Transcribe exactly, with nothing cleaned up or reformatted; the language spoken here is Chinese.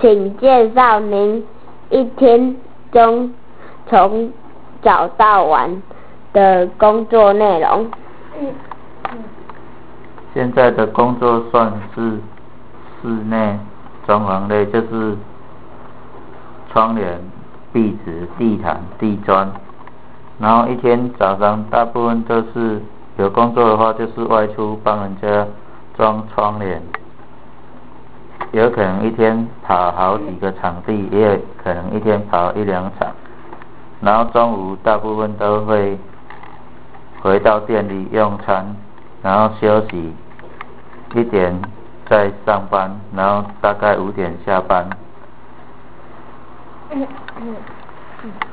请介绍您一天中从早到晚的工作内容。 现在的工作算是室内装潢类，就是窗帘、壁纸、地毯、地砖。然后一天早上大部分都是有工作的话，就是外出帮人家装窗帘，有可能一天跑好几个场地，也有可能一天跑一两场。然后中午大部分都会回到店里用餐，然后休息一点再上班，然后大概五点下班。